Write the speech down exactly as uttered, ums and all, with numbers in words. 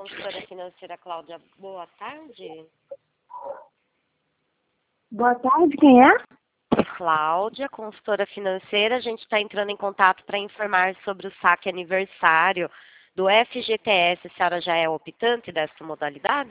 consultora financeira Cláudia, boa tarde. Boa tarde, quem é? Cláudia, consultora financeira, a gente está entrando em contato para informar sobre o saque aniversário do F G T S. A senhora já é optante dessa modalidade?